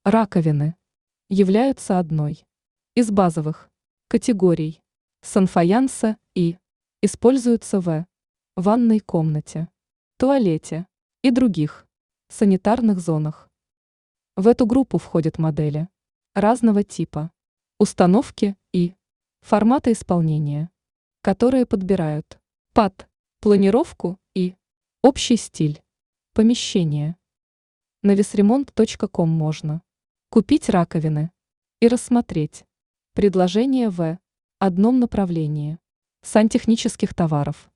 Раковины являются одной из базовых категорий санфаянса и используются в ванной комнате, туалете и других санитарных зонах. В эту группу входят модели разного типа, установки и формата исполнения, которые подбирают под планировку и общий стиль помещения. На весремонт.ком можно купить раковины и рассмотреть предложения в одном направлении сантехнических товаров.